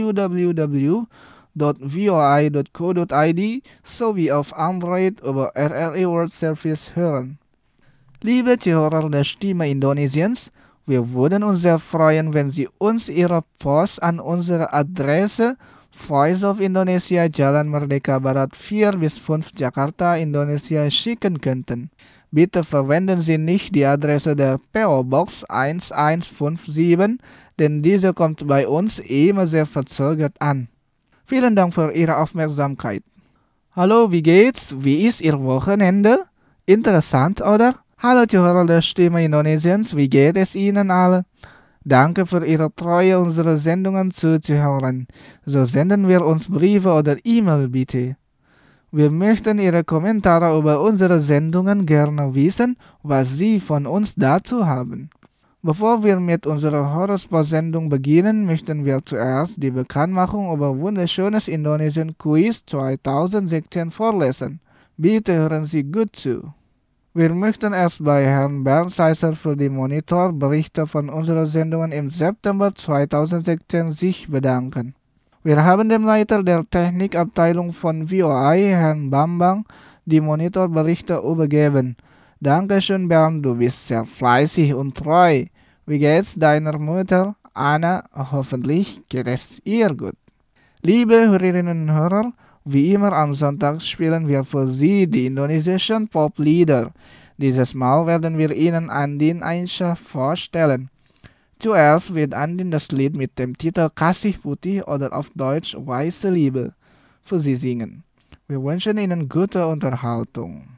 S4: www.voi.co.id sowie auf Android über RRI World Service hören. Liebe Zuhörer der Stimme Indonesiens, wir würden uns sehr freuen, wenn Sie uns Ihre Post an unsere Adresse Voice of Indonesia, Jalan Merdeka Barat 4-5 Jakarta, Indonesia schicken könnten. Bitte verwenden Sie nicht die Adresse der PO Box 1157, denn diese kommt bei uns immer sehr verzögert an. Vielen Dank für Ihre Aufmerksamkeit. Hallo, wie geht's? Wie ist Ihr Wochenende? Interessant, oder? Hallo Zuhörer der Stimme Indonesiens, wie geht es Ihnen alle? Danke für Ihre Treue, unsere Sendungen zuzuhören. So senden wir uns Briefe oder E-Mail bitte. Wir möchten Ihre Kommentare über unsere Sendungen gerne wissen, was Sie von uns dazu haben. Bevor wir mit unserer Horoskop-Sendung beginnen, möchten wir zuerst die Bekanntmachung über wunderschönes Indonesien Quiz 2016 vorlesen. Bitte hören Sie gut zu. Wir möchten erst bei Herrn Bernd Seisser für die Monitorberichte von unseren Sendungen im September 2016 sich bedanken. Wir haben dem Leiter der Technikabteilung von VOI, Herrn Bambang, die Monitorberichte übergeben. Dankeschön, Bernd, du bist sehr fleißig und treu. Wie geht's deiner Mutter, Anna? Hoffentlich geht es ihr gut. Liebe Hörerinnen und Hörer, wie immer am Sonntag spielen wir für Sie die indonesischen Poplieder. Dieses Mal werden wir Ihnen Andin Aisyah vorstellen. Zuerst wird Andin das Lied mit dem Titel Kasih Putih oder auf Deutsch Weiße Liebe für Sie singen. Wir wünschen Ihnen gute Unterhaltung.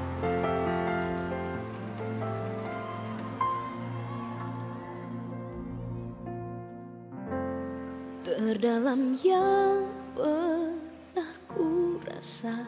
S9: Terdalam yang pernah ku rasa,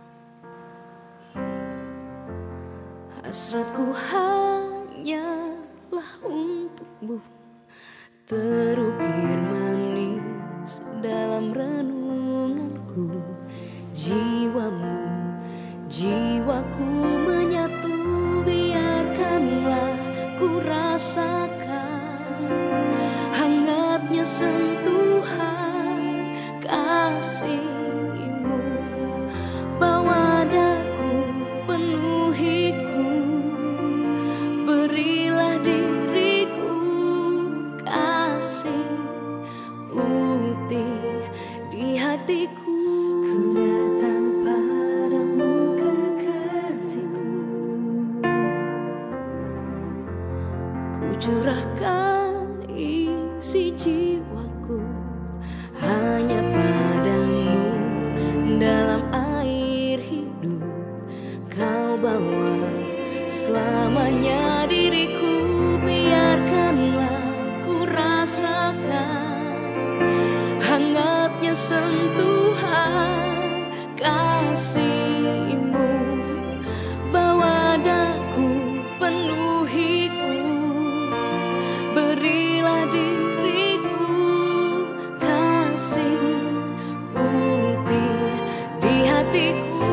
S9: hasratku hanyalah untukmu, terukir manis dalam renunganku. Jiwamu, jiwaku menyatu, biarkanlah ku rasakan hangatnya sentuhan kasih-Mu. Bawa daku, penuhiku, berilah diriku kasih putih di hatiku. Ku datang padamu kekasihku, ku curahkan isi jiwaku hanya padamu. Dalam air hidup kau bawa selamanya diriku, biarkanlah ku rasakan hangatnya sentuhan kasih-Mu. Bawa daku, penuhiku, berilah diriku kasih putih di hatiku.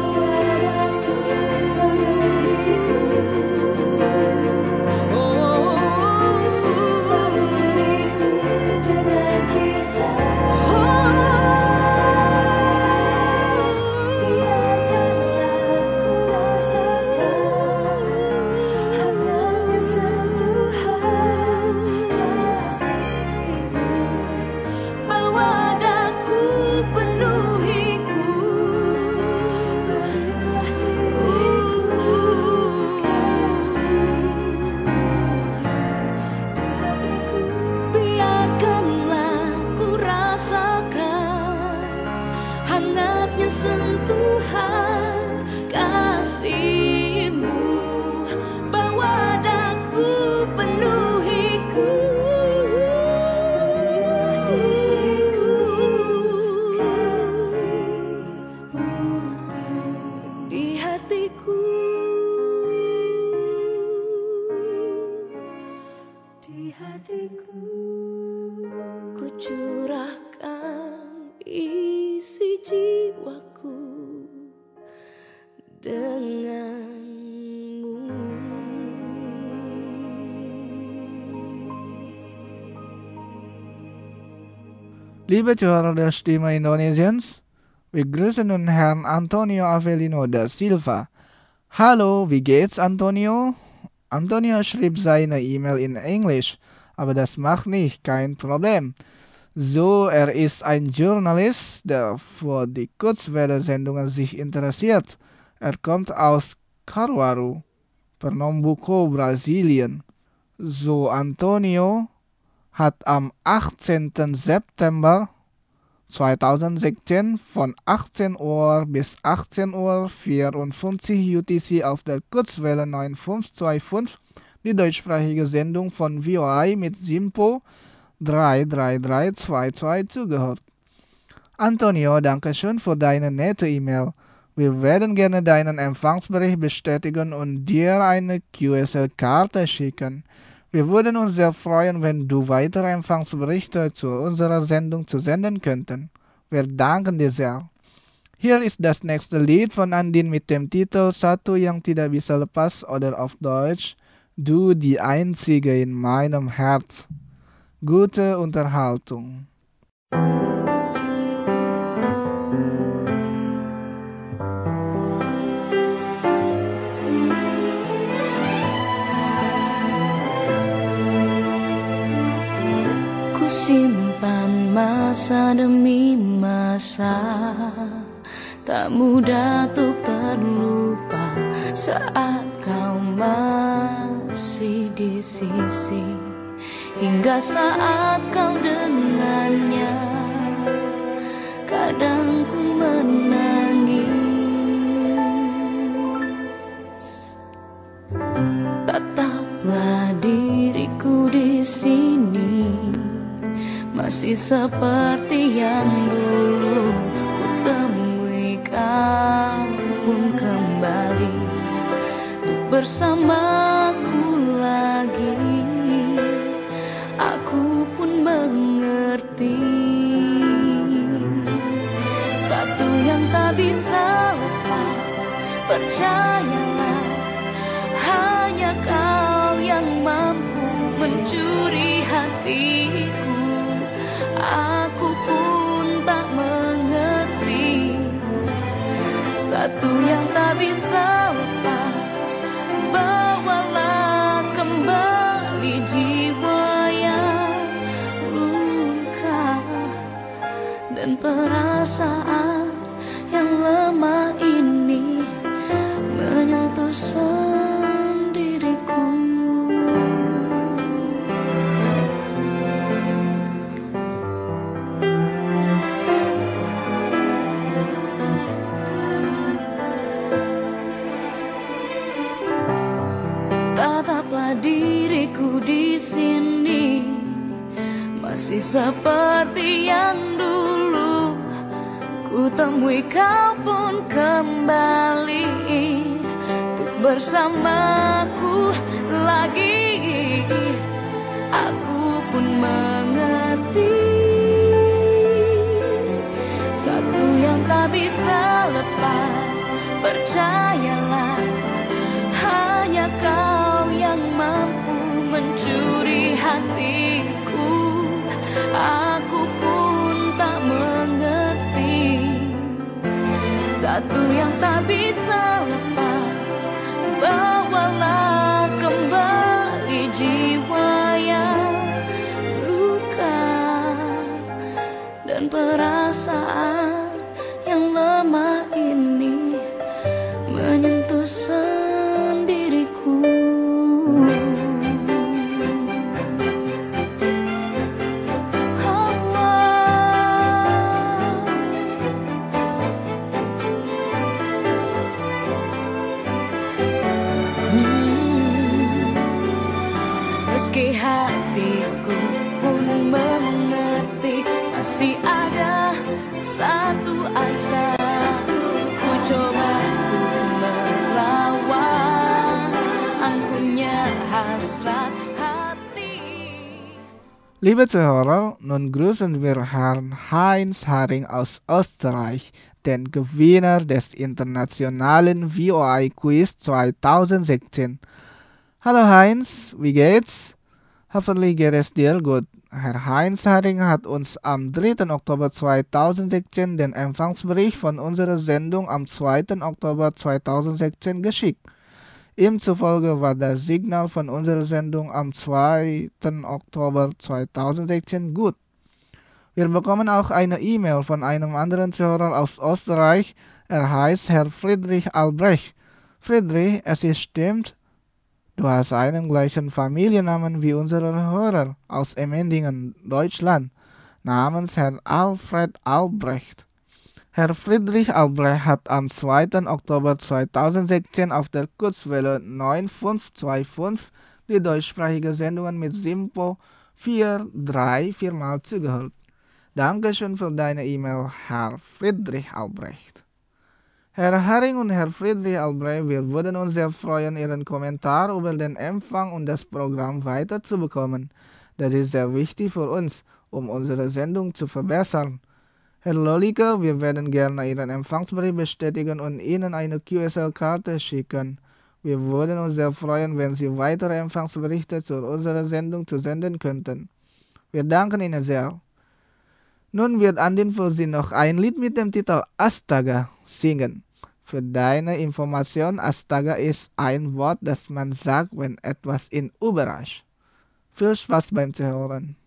S4: Liebe Zuhörer der Stimme Indonesiens, wir grüßen nun Herrn Antonio Avelino da Silva. Hallo, wie geht's, Antonio? Antonio schrieb seine E-Mail in Englisch, aber das macht nicht, kein Problem. So, er ist ein Journalist, der für die Kurzwelle-Sendungen sich interessiert. Er kommt aus Caruaru, Pernambuco, Brasilien. So, Antonio hat am 18. September 2016 von 18 Uhr bis 18:54 Uhr UTC auf der Kurzwelle 9525 die deutschsprachige Sendung von VOI mit Simpo 33322 zugehört. Antonio, danke schön für deine nette E-Mail. Wir werden gerne deinen Empfangsbericht bestätigen und dir eine QSL-Karte schicken. Wir würden uns sehr freuen, wenn du weitere Empfangsberichte zu unserer Sendung zu senden könnten. Wir danken dir sehr. Hier ist das nächste Lied von Andin mit dem Titel Satu yang tidak bisa lepas oder auf Deutsch Du die Einzige in meinem Herz. Gute Unterhaltung.
S9: Simpan masa demi masa, tak mudah untuk terlupa saat kau masih di sisi, hingga saat kau dengannya. Kadang ku menangis. Tataplah diriku di sini, masih seperti yang dulu ku temui kau pun kembali untuk bersamaku lagi. Aku pun mengerti satu yang tak bisa lepas, percayalah, hanya kau yang mampu mencuri hatiku. Aku pun tak mengerti satu yang tak bisa lepas. Bawalah kembali jiwa yang luka dan perasaan yang lemah ini menyentuh sendiriku. Tataplah diriku di sini, masih seperti yang dulu ku temui kau pun kembali untuk bersamaku lagi. Aku pun mengerti satu yang tak bisa lepas, percayalah, hanya kau yang mampu mencuri hatiku. Aku pun tak mengerti satu yang tak bisa lepas. Bawalah kembali jiwa yang luka dan perasaan yang lemah ini menyentuh sendiriku. Meski hatiku pun mengerti, masih ada satu asa. Ku coba untuk melawan anggunnya hasrat hati.
S4: Liebe Zuhörer, nun grüßen wir Herrn Heinz Haring aus Österreich, den Gewinner des internationalen VOA-Quiz 2016. Hallo Heinz, wie geht's? Hoffentlich geht es dir gut. Herr Heinz Haring hat uns am 3. Oktober 2016 den Empfangsbericht von unserer Sendung am 2. Oktober 2016 geschickt. Ihm zufolge war das Signal von unserer Sendung am 2. Oktober 2016 gut. Wir bekommen auch eine E-Mail von einem anderen Zuhörer aus Österreich. Er heißt Herr Friedrich Albrecht. Friedrich, es ist stimmt, du hast einen gleichen Familiennamen wie unsere Hörer aus Emmendingen, Deutschland, namens Herr Alfred Albrecht. Herr Friedrich Albrecht hat am 2. Oktober 2016 auf der Kurzwelle 9525 die deutschsprachige Sendungen mit Simpo 434 Mal zugehört. Dankeschön für deine E-Mail, Herr Friedrich Albrecht. Herr Haring und Herr Friedrich Albrecht, wir würden uns sehr freuen, Ihren Kommentar über den Empfang und das Programm weiterzubekommen. Das ist sehr wichtig für uns, um unsere Sendung zu verbessern. Herr Lolliker, wir werden gerne Ihren Empfangsbericht bestätigen und Ihnen eine QSL-Karte schicken. Wir würden uns sehr freuen, wenn Sie weitere Empfangsberichte zu unserer Sendung zu senden könnten. Wir danken Ihnen sehr. Nun wird Andin für Sie noch ein Lied mit dem Titel Astaga singen. Für deine Information, Astaga ist ein Wort, das man sagt, wenn etwas ihn überrascht. Viel Spaß beim Zuhören.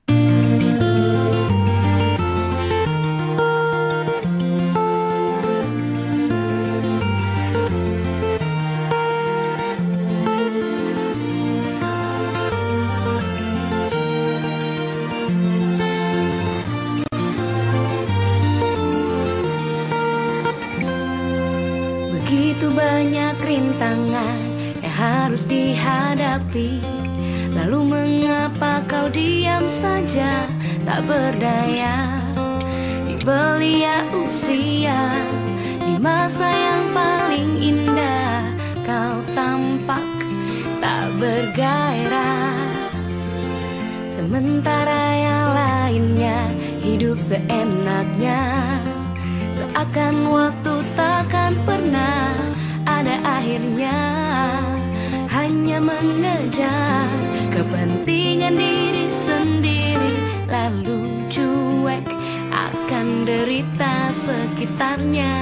S9: Begitu banyak rintangan yang harus dihadapi. Lalu mengapa kau diam saja, tak berdaya? Di belia usia, di masa yang paling indah, kau tampak tak bergairah. Sementara yang lainnya hidup seenaknya, seakan waktu takkan pernah ada akhirnya. Hanya mengejar kepentingan diri sendiri, lalu cuek akan derita sekitarnya.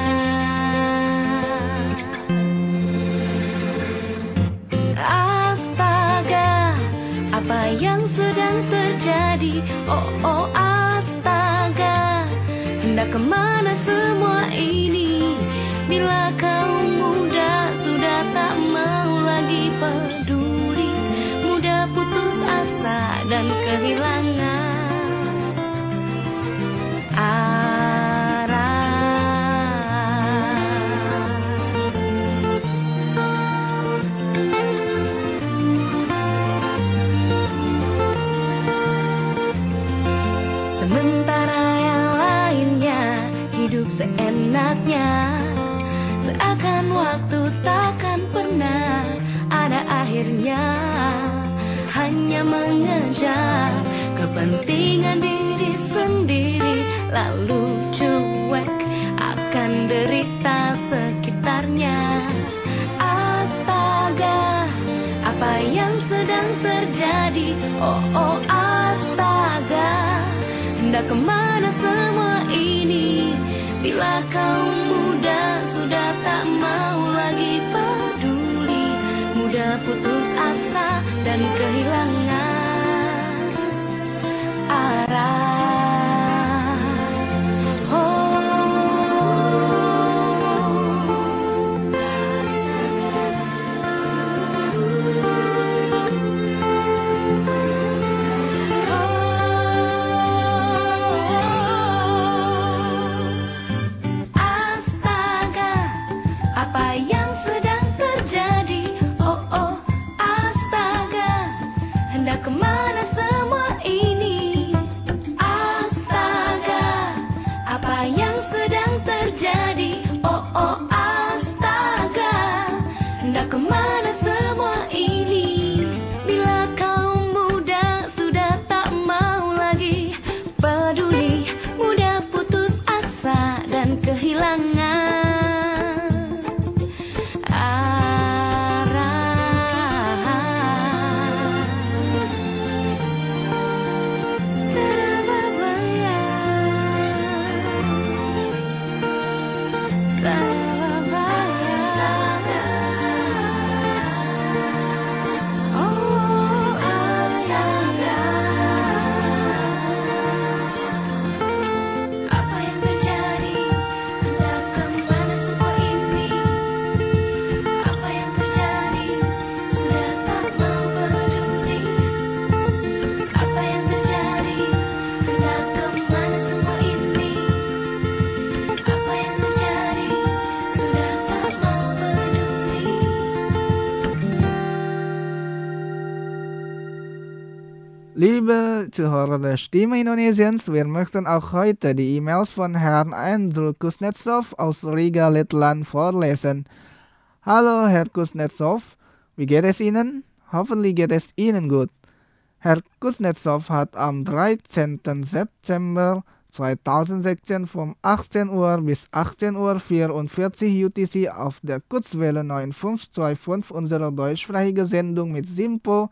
S9: Astaga, apa yang sedang terjadi? Oh astaga, hendak kemana semua ini? Bila kau muda sudah tak mau lagi peduli, mudah putus asa dan kehilangan arah. Sementara yang lainnya hidup seenaknya, seakan waktu takkan pernah ada akhirnya. Hanya mengejar kepentingan diri sendiri, lalu cuek akan derita sekitarnya. Astaga, apa yang sedang terjadi? Oh astaga, hendak kemana semua ini? Bila kau muda sudah tak mau lagi peduli, mudah putus asa dan kehilangan arah. Kemana semua ini?
S4: Zuhörer der Stimme Indonesiens, wir möchten auch heute die E-Mails von Herrn Andrew Kuznetsov aus Riga, Lettland vorlesen. Hallo Herr Kuznetsov, wie geht es Ihnen? Hoffentlich geht es Ihnen gut. Herr Kuznetsov hat am 13. September 2016 von 18 Uhr bis 18:44 Uhr UTC auf der Kurzwelle 9525 unsere deutschsprachige Sendung mit Simpo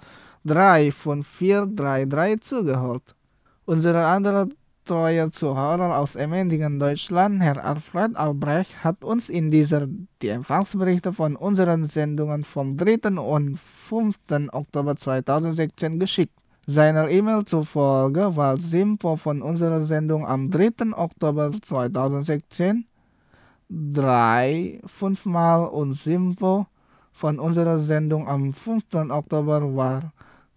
S4: 35433 zugehört. Unsere andere treue Zuhörer aus Emmendingen, Deutschland, Herr Alfred Albrecht, hat uns in dieser die Empfangsberichte von unseren Sendungen vom 3. und 5. Oktober 2016 geschickt. Seiner E-Mail zufolge war Simpo von unserer Sendung am 3. Oktober 2016 5-mal und Simpo von unserer Sendung am 5. Oktober war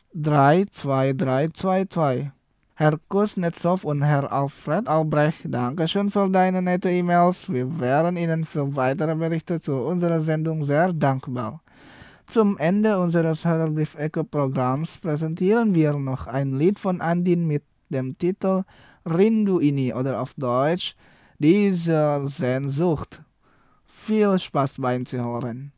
S4: 32322. Herr Kuznetsov und Herr Alfred Albrecht, Dankeschön für deine nette E-Mails. Wir wären Ihnen für weitere Berichte zu unserer Sendung sehr dankbar. Zum Ende unseres Hörerbrief-Echo-Programms präsentieren wir noch ein Lied von Andin mit dem Titel Rindu Ini oder auf Deutsch Diese Sehnsucht. Viel Spaß beim Zuhören.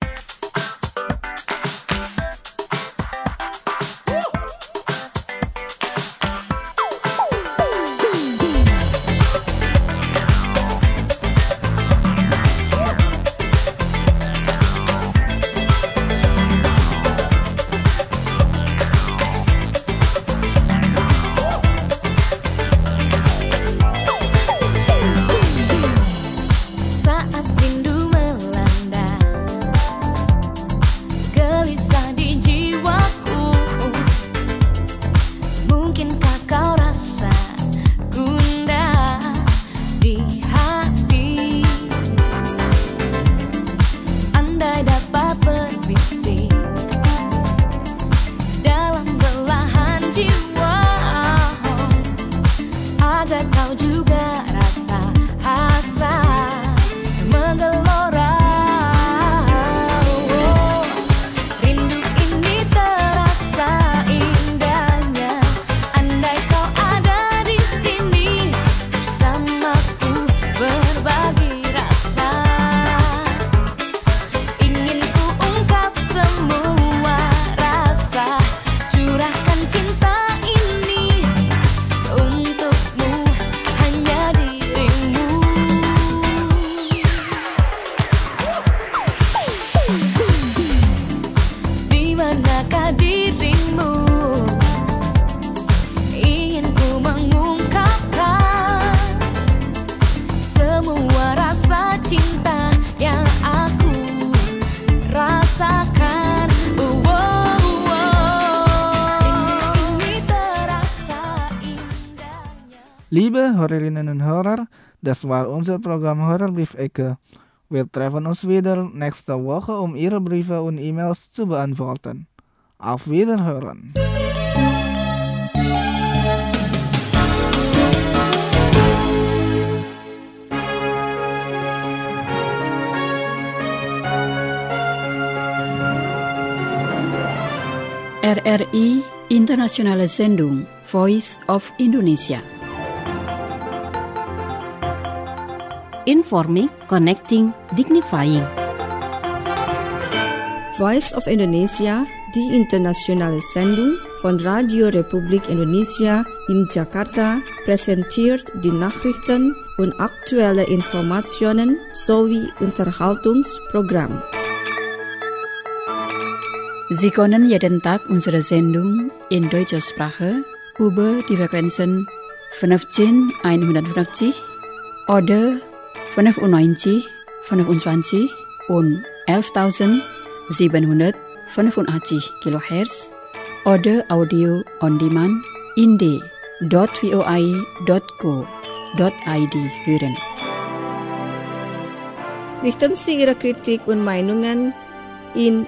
S4: Liebe Hörerinnen und Hörer, das war unser Programm Hörerbrief-Ecke. Wir treffen uns wieder nächste Woche, um Ihre Briefe und E-Mails zu beantworten. Auf Wiederhören.
S1: RRI Internationale Sendung Voice of Indonesia.
S2: Informing, connecting, dignifying.
S3: Voice of Indonesia, die internationale Sendung von Radio Republik Indonesia in Jakarta, präsentiert die Nachrichten und aktuelle Informationen sowie Unterhaltungsprogramm.
S1: Sie können jeden Tag unsere Sendung in deutscher Sprache über die Frequenzen 15150 oder 95, 25 und 11.785 kHz oder Audio on Demand in d.voi.co.id hören.
S3: Richten Sie Ihre Kritik und Meinungen in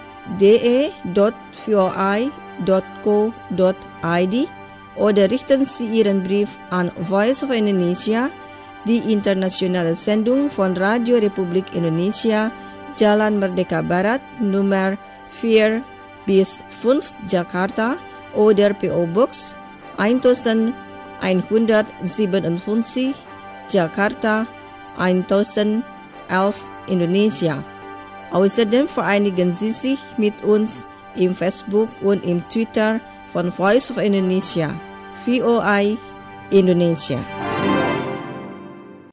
S3: de.voi.co.id oder richten Sie Ihren Brief an Voice of Indonesia, die internationale Sendung von Radio Republik Indonesia, Jalan Merdeka Barat, Nummer 4-5 Jakarta oder PO Box 1157, Jakarta 1011, Indonesia. Außerdem vereinigen Sie sich mit uns im Facebook und im Twitter von Voice of Indonesia, VOI Indonesia.